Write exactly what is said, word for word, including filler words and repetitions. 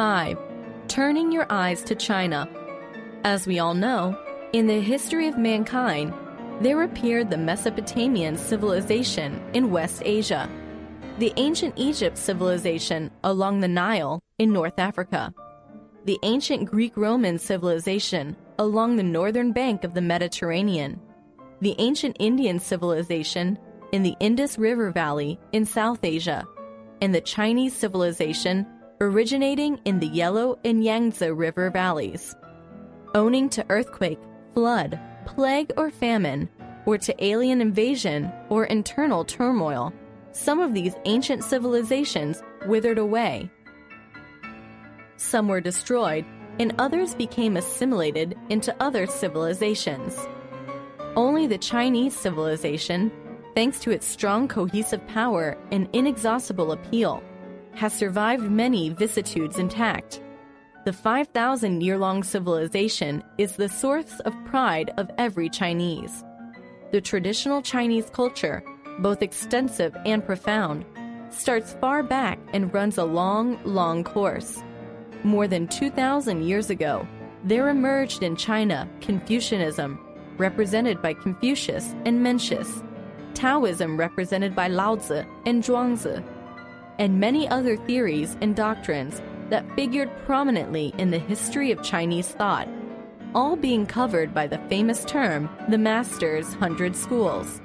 five. Turning your eyes to China. As we all know, in the history of mankind, there appeared the Mesopotamian civilization in West Asia, the ancient Egypt civilization along the Nile in North Africa, the ancient Greek-Roman civilization along the northern bank of the Mediterranean, the ancient Indian civilization in the Indus River Valley in South Asia, and the Chinese civilization originating in the Yellow and Yangtze River valleys. Owing to earthquake, flood, plague or famine, or to alien invasion or internal turmoil, some of these ancient civilizations withered away. Some were destroyed, and others became assimilated into other civilizations. Only the Chinese civilization, thanks to its strong cohesive power and inexhaustible appeal, has survived many vicissitudes intact. The five thousand year long civilization is the source of pride of every Chinese. The traditional Chinese culture, both extensive and profound, starts far back and runs a long, long course. More than two thousand years ago, there emerged in China Confucianism, represented by Confucius and Mencius, Taoism represented by Laozi and Zhuangzi, and many other theories and doctrines that figured prominently in the history of Chinese thought, all being covered by the famous term, the Master's Hundred Schools.